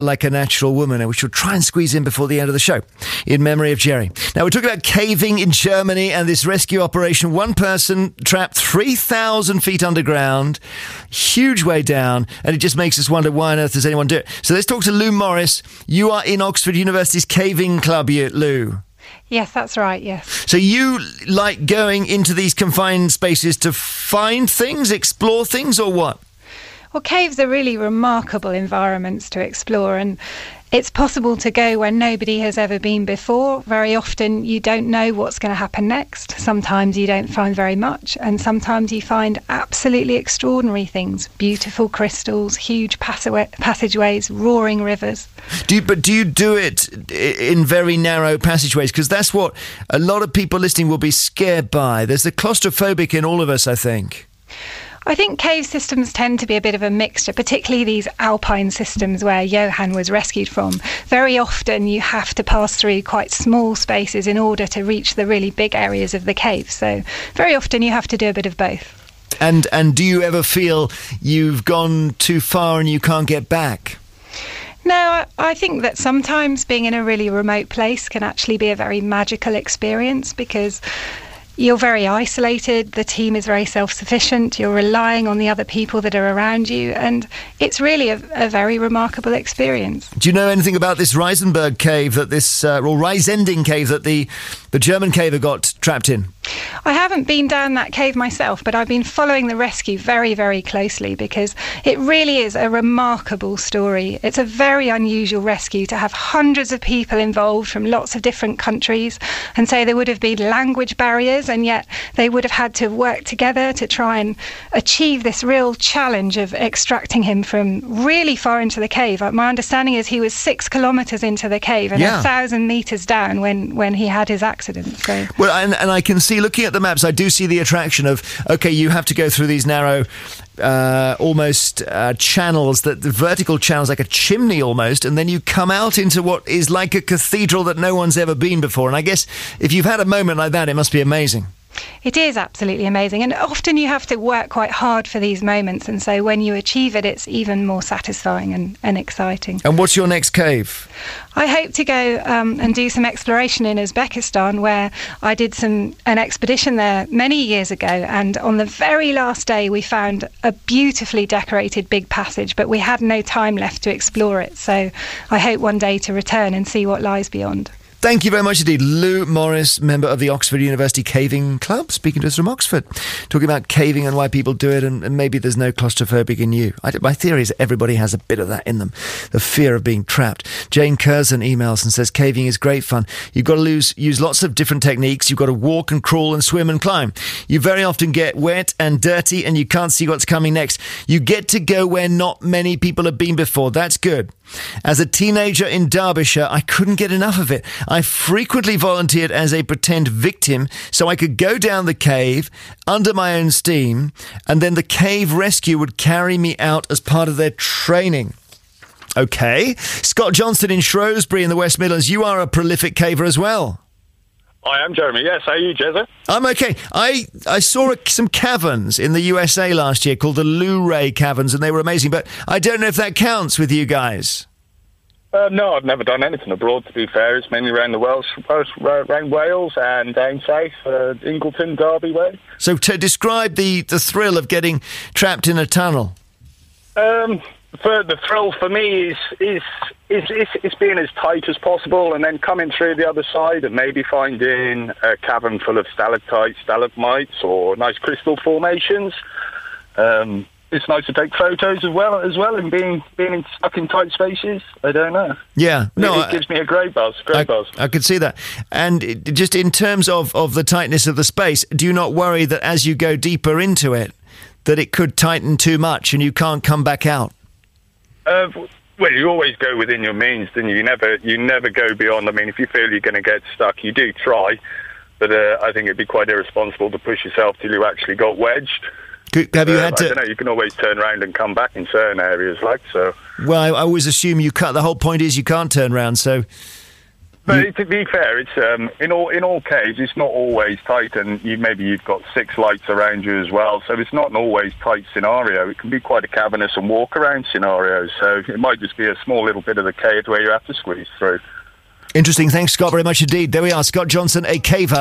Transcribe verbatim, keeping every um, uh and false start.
Like a Natural Woman, which we'll try and squeeze in before the end of the show, in memory of Jerry. Now, we're talking about caving in Germany and this rescue operation. One person trapped three thousand feet underground, huge way down, and it just makes us wonder why on earth does anyone do it. So let's talk to Lou Morris. You are in Oxford University's Caving Club, you, Lou. Yes, that's right, yes. So you like going into these confined spaces to find things, explore things, or what? Well, caves are really remarkable environments to explore, and it's possible to go where nobody has ever been before. Very often you don't know what's going to happen next. Sometimes you don't find very much, and sometimes you find absolutely extraordinary things. Beautiful crystals, huge passaway, passageways, roaring rivers. Do you, but do you do it in very narrow passageways? Because that's what a lot of people listening will be scared by. There's the claustrophobic in all of us, I think. I think cave systems tend to be a bit of a mixture, particularly these alpine systems where Johan was rescued from. Very often you have to pass through quite small spaces in order to reach the really big areas of the cave. So very often you have to do a bit of both. And and do you ever feel you've gone too far and you can't get back? No, I, I think that sometimes being in a really remote place can actually be a very magical experience, because you're very isolated, the team is very self-sufficient, you're relying on the other people that are around you, and it's really a, a very remarkable experience. Do you know anything about this Reisenberg cave, that this, uh, or Reisending cave that the, the German caver got trapped in? I haven't been down that cave myself, but I've been following the rescue very, very closely, because it really is a remarkable story. It's a very unusual rescue to have hundreds of people involved from lots of different countries, and so there would have been language barriers, and yet they would have had to work together to try and achieve this real challenge of extracting him from really far into the cave. My understanding is he was six kilometres into the cave and yeah. a thousand metres down when, when he had his accident. So. Well, and, and I can see, looking at the maps, I do see the attraction of, okay, you have to go through these narrow, uh, almost uh, channels, that the vertical channels, like a chimney almost, and then you come out into what is like a cathedral that no one's ever been before. And I guess if you've had a moment like that, it must be amazing. It is absolutely amazing, and often you have to work quite hard for these moments, and so when you achieve it, it's even more satisfying and, and exciting. And what's your next cave? I hope to go um, and do some exploration in Uzbekistan, where I did some an expedition there many years ago, and on the very last day we found a beautifully decorated big passage, but we had no time left to explore it, so I hope one day to return and see what lies beyond. Thank you very much indeed. Lou Morris, member of the Oxford University Caving Club, speaking to us from Oxford, talking about caving and why people do it, and, and maybe there's no claustrophobic in you. I, my theory is that everybody has a bit of that in them, the fear of being trapped. Jane Curzon emails and says, caving is great fun. You've got to lose, use lots of different techniques. You've got to walk and crawl and swim and climb. You very often get wet and dirty and you can't see what's coming next. You get to go where not many people have been before. That's good. As a teenager in Derbyshire, I couldn't get enough of it. I frequently volunteered as a pretend victim so I could go down the cave under my own steam, and then the cave rescue would carry me out as part of their training. Okay. Scott Johnston in Shrewsbury in the West Midlands, you are a prolific caver as well. I am, Jeremy. Yes, how are you, Jezza? I'm okay. I, I saw some caverns in the U S A last year called the Luray Caverns, and they were amazing, but I don't know if that counts with you guys. Uh, no, I've never done anything abroad, to be fair. It's mainly around the Wales, around Wales and down south, uh, Ingleton, Derby way. So to describe the, the thrill of getting trapped in a tunnel. Um, for the thrill for me is is, is is is being as tight as possible, and then coming through the other side and maybe finding a cavern full of stalactites, stalagmites, or nice crystal formations. Um, it's nice to take photos as well, as well, and being being in, stuck in tight spaces. I don't know. Yeah, no, it, it gives me a great buzz. Great I, buzz. I could see that. And it, just in terms of, of the tightness of the space, do you not worry that as you go deeper into it, that it could tighten too much and you can't come back out? Uh, well, you always go within your means, don't you? You never, you never go beyond. I mean, if you feel you're going to get stuck, you do try. But uh, I think it'd be quite irresponsible to push yourself till you actually got wedged. Could, have you uh, had to? I don't know. You can always turn around and come back in certain areas, like so. Well, I, I always assume you cut. The whole point is you can't turn around. So, But You- to be fair, it's um, in all in all caves, it's not always tight, and you, maybe you've got six lights around you as well, so it's not an always tight scenario. It can be quite a cavernous and walk-around scenario, so it might just be a small little bit of the cave where you have to squeeze through. Interesting. Thanks, Scott, very much indeed. There we are. Scott Johnson, a caver.